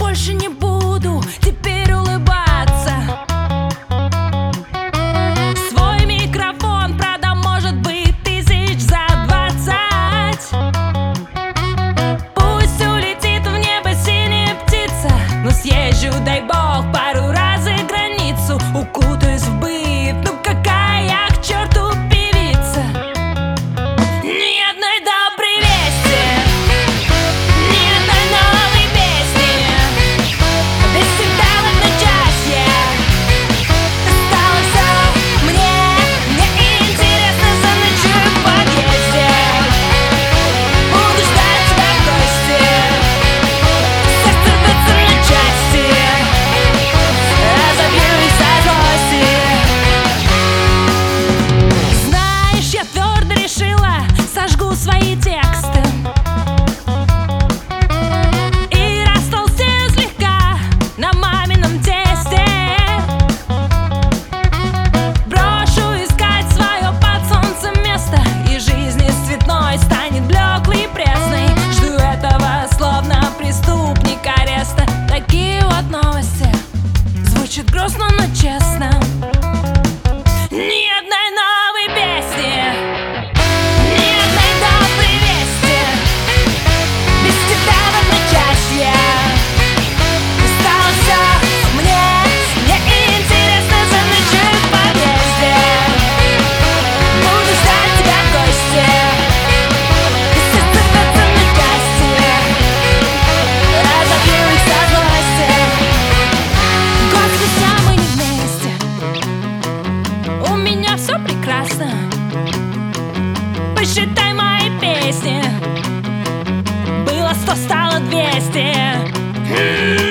больше не буду теперь улыбаться. Свой микрофон продам, может быть, тысяч за 20. Пусть улетит в небо синяя птица, но съезжу, дай бог, пару раз за границу. Укутаюсь в быт, ну какая я к черту певица. Ни одной доброй вести, ни одной новой песни. Без тебя в одночасье стало все мне интересно. Заночую в подъезде, буду ждать тебя в гости. Сердце рвется на части, разобью их со злости. Знаешь, я твердо решила, сожгу свои тексты и растолстею слегка на мамином тесте. Брошу искать свое под солнцем место, и жизнь из цветной станет блеклой и пресной. Жду этого словно преступник ареста. Такие вот новости, звучит грустно, но честно. Ни одной новой песни, ни одной доброй вести. Без тебя в одночасье стало все мне интересно. Заночую в подъезде, буду ждать тебя в гости. Сердце рвется на части, разобью их со злости. Год спустя мы не вместе, у меня все прекрасно. Посчитай мои песни, было 100, стало 200.